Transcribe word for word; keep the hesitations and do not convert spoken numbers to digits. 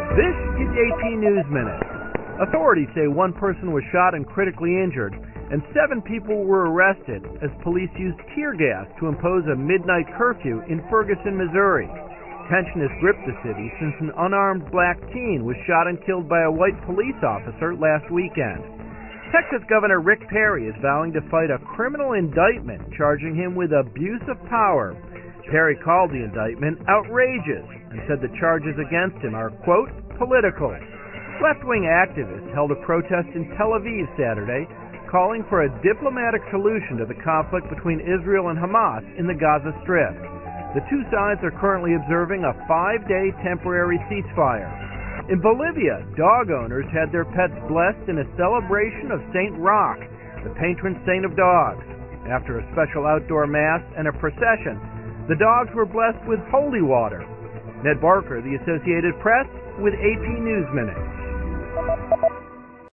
This is A P News Minute. Authorities say one person was shot and critically injured, and seven people were arrested as police used tear gas to impose a midnight curfew in Ferguson, Missouri. Tension has gripped the city since an unarmed black teen was shot and killed by a white police officer last weekend. Texas Governor Rick Perry is vowing to fight a criminal indictment charging him with abuse of power. Perry called the indictment outrageous and said the charges against him are, quote, political. Left-wing activists held a protest in Tel Aviv Saturday, calling for a diplomatic solution to the conflict between Israel and Hamas in the Gaza Strip. The two sides are currently observing a five-day temporary ceasefire. In Bolivia, dog owners had their pets blessed in a celebration of Saint Roch, the patron saint of dogs. After a special outdoor mass and a procession, the dogs were blessed with holy water. Ned Barker, The Associated Press, with A P News Minute.